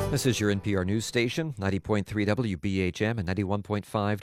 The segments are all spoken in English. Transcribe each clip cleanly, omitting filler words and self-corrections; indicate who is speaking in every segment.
Speaker 1: This is your NPR news station, 90.3 WBHM and 91.5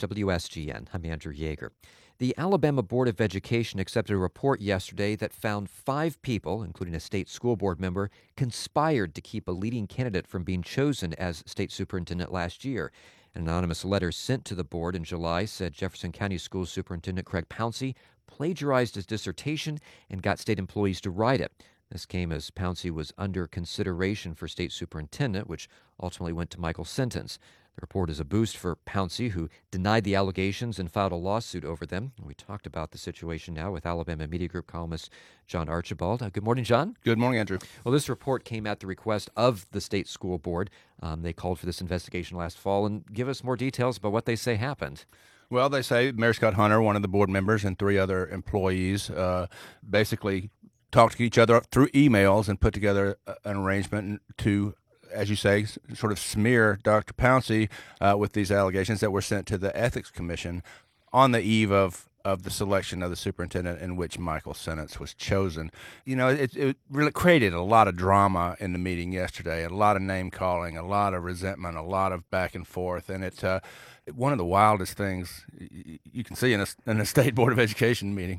Speaker 1: WSGN. I'm Andrew Yeager. The Alabama Board of Education accepted a report yesterday that found 5 people, including a state school board member, conspired to keep a leading candidate from being chosen as state superintendent last year. An anonymous letter sent to the board in July said Jefferson County School Superintendent Craig Pouncey plagiarized his dissertation and got state employees to write it. This came as Pouncey was under consideration for state superintendent, which ultimately went to Michael Sentence. The report is a boost for Pouncey, who denied the allegations and filed a lawsuit over them. We talked about the situation now with Alabama Media Group columnist John Archibald. Good morning, John.
Speaker 2: Good morning, Andrew.
Speaker 1: Well, this report came at the request of the state school board. They called for this investigation last fall, and give us more details about what they say happened.
Speaker 2: Well, they say Mary Scott Hunter, one of the board members, and 3 other employees basically talked to each other through emails and put together an arrangement to, as you say, sort of smear Dr. Pouncey with these allegations that were sent to the Ethics Commission on the eve of the selection of the superintendent in which Michael Sentence was chosen. You know, it really created a lot of drama in the meeting yesterday, a lot of name-calling, a lot of resentment, a lot of back and forth, and it's one of the wildest things you can see in a state board of education meeting.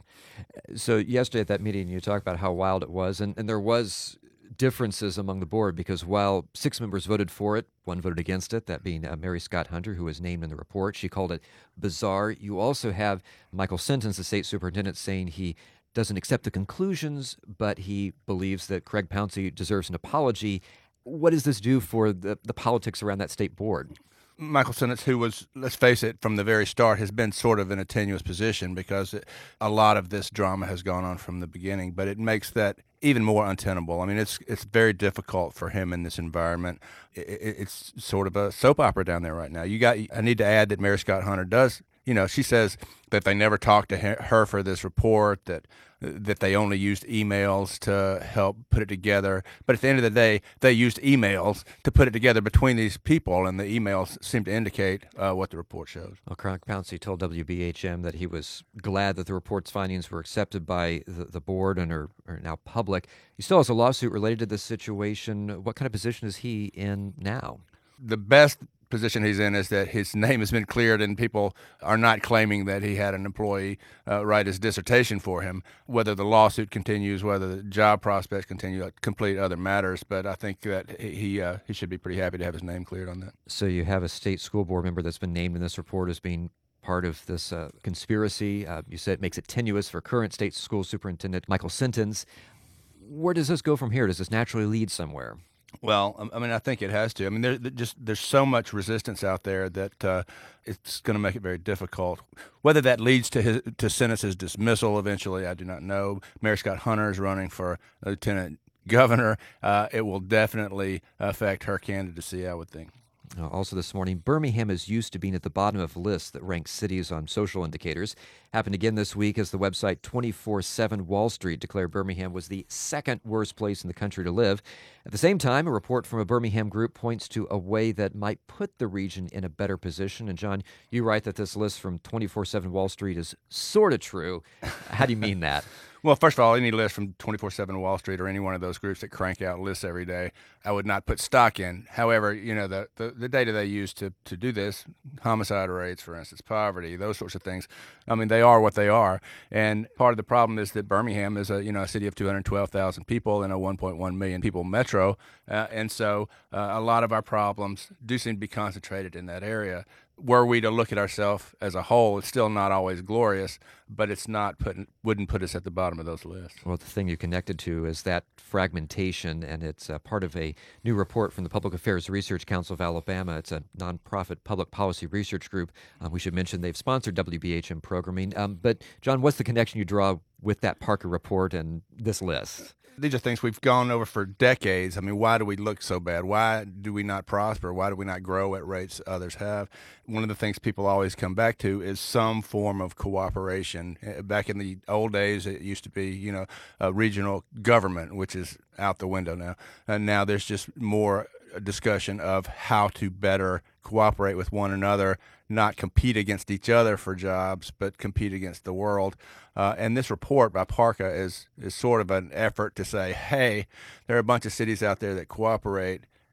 Speaker 1: So yesterday at that meeting, you talked about how wild it was, and there was differences among the board because while 6 members voted for it, 1 voted against it, that being Mary Scott Hunter, who was named in the report. She called it bizarre. You also have Michael Sentence, the state superintendent, saying he doesn't accept the conclusions, but he believes that Craig Pouncey deserves an apology. What does this do for the politics around that state board?
Speaker 2: Michael Sentence, who was, let's face it, from the very start, has been sort of in a tenuous position because a lot of this drama has gone on from the beginning, but it makes that even more untenable. I mean, it's very difficult for him in this environment. It's sort of a soap opera down there right now. I need to add that Mary Scott Hunter does, she says that they never talked to her for this report, that they only used emails to help put it together. But at the end of the day, they used emails to put it together between these people, and the emails seem to indicate what the report shows.
Speaker 1: Well, Craig Pouncey told WBHM that he was glad that the report's findings were accepted by the board and are now public. He still has a lawsuit related to this situation. What kind of position is he in now?
Speaker 2: The best position he's in is that his name has been cleared and people are not claiming that he had an employee write his dissertation for him. Whether the lawsuit continues, whether the job prospects continue, complete other matters. But I think that he should be pretty happy to have his name cleared on that.
Speaker 1: So you have a state school board member that's been named in this report as being part of this conspiracy. You said it makes it tenuous for current state school superintendent Michael Sentence. Where does this go from here? Does this naturally lead somewhere?
Speaker 2: Well, I mean, I think it has to. I mean, there's so much resistance out there that it's going to make it very difficult. Whether that leads to Sentence's dismissal eventually, I do not know. Mary Scott Hunter is running for lieutenant governor. It will definitely affect her candidacy, I would think.
Speaker 1: Also this morning, Birmingham is used to being at the bottom of lists that rank cities on social indicators. Happened again this week as the website 24/7 Wall Street declared Birmingham was the 2nd worst place in the country to live. At the same time, a report from a Birmingham group points to a way that might put the region in a better position. And John, you write that this list from 24/7 Wall Street is sort of true. How do you mean that?
Speaker 2: Well, first of all, any list from 24/7 Wall Street or any one of those groups that crank out lists every day, I would not put stock in. However, the data they use to do this, homicide rates, for instance, poverty, those sorts of things, I mean, they are what they are. And part of the problem is that Birmingham is a city of 212,000 people in a 1.1 million people metro. And so a lot of our problems do seem to be concentrated in that area. Were we to look at ourselves as a whole, it's still not always glorious, but it's not wouldn't put us at the bottom of those lists.
Speaker 1: Well, the thing you connected to is that fragmentation, and it's part of a new report from the Public Affairs Research Council of Alabama. It's a nonprofit public policy research group. We should mention they've sponsored WBHM programming. But, John, what's the connection you draw with that Parker report and this list?
Speaker 2: These are things we've gone over for decades. I mean, why do we look so bad? Why do we not prosper? Why do we not grow at rates others have? One of the things people always come back to is some form of cooperation. Back in the old days, it used to be, a regional government, which is out the window now. And now there's just more discussion of how to better cooperate with one another, not compete against each other for jobs, but compete against the world. And this report by Parka is sort of an effort to say, hey, there are a bunch of cities out there that cooperate,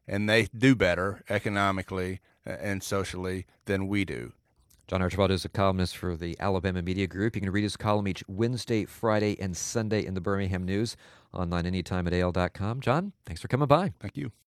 Speaker 2: and they do better economically and socially than we do.
Speaker 1: John Archibald is a columnist for the Alabama Media Group. You can read his column each Wednesday, Friday, and Sunday in the Birmingham News, online anytime at AL.com. John, thanks for coming by.
Speaker 2: Thank you.